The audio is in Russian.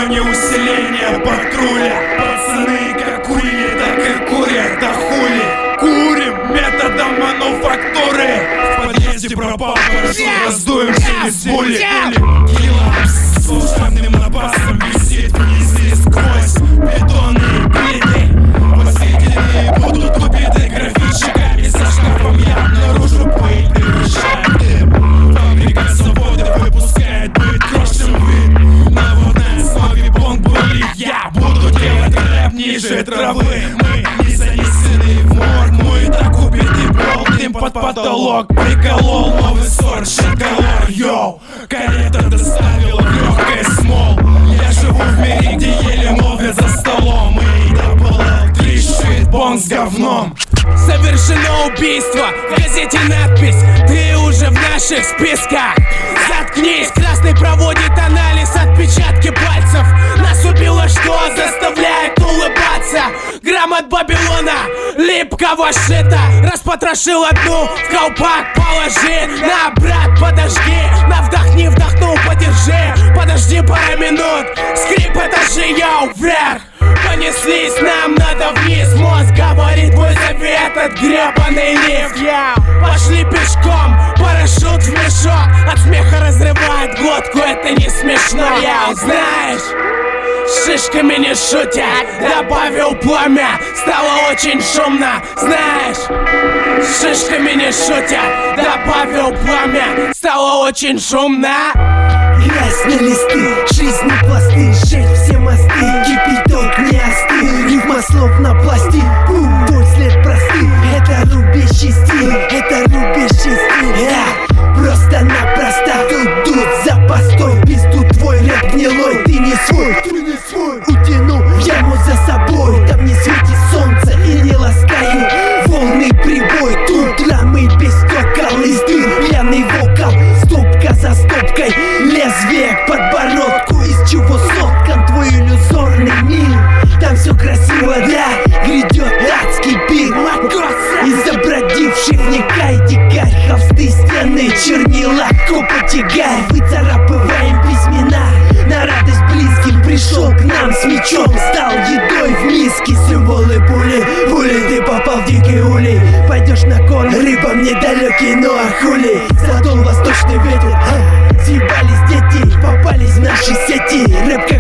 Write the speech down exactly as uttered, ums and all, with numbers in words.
районе усиление патруля. Пацаны как курили, так и курят, да хули. Курим методом мануфактуры. В подъезде пропал парашют, раздуем через пули. Кило с служебным напасом висит вниз и сквозь бетонные плиты. Посвятили будут убиты графитчиками. За шкафом я обнаружу пыль, превращает дым. Фабрика завода выпускает пыль, крошим вид. На водной основе бонг были. Я буду делать рэп ниже травы. Мы не занесены в морг, мы так убиты полным под потолок. Приколол новый сорт шоколад, йоу. Карета доставила в легкое смол. Я живу в мире, где ели новое за столом. И дабл эл три шит бонг с говном. Совершено убийство, в газете надпись: ты уже в наших списках. Заткнись, красный проводит анализ, отпечатки пальцев. Нас убило что заставляет улыбаться. Грамот Babylona, липкого шита. Распотрошил одну, в колпак положи. На, брат, подожди, на вдохни, вдохнул, подержи. Подожди пару минут, скрип этажи, йоу, вверх. Понеслись, нам надо вниз. Мозг говорит, твой завет, от гребаный лифт. yeah. Пошли пешком, парашют в мешок. От смеха разрывает глотку, это не смешно. Я знаешь, с шишками не шутят. Добавил пламя, стало очень шумно. Знаешь, с шишками не шутят. Добавил пламя, стало очень шумно. Грязь на листы, жизнь на пласты, сжечь все мосты, кипяток не остыл, рифма слов на пласте. Бум, твой след простый, это рубящий стиль, это рубящий стиль. Я просто-напросто тут тут за постой, пизду твой рэп гнилой, ты не свой, ты не свой. Утянул в яму за собой, там не светит солнце и не ласкаю волны прибой. Тут рамы без стекол, из дыр пьяный вокал, стопка за стопкой. Лезвие к подбородку, из чего соткан твой иллюзорный мир. Там все красиво, да, грядет адский пир. Из забродивших вникай, дикарь, холсты, стены, чернила, копоть и гарь. Выцарапываем письмена, на радость близким. Пришел к нам с мечом, стал едой в миске. Символы пули, пули, ты попал в дикий улей. Пойдешь на корм рыбам недалекий, ну а хули. Задул восточный ветер, съебались дети, попались в наши сети. Рэп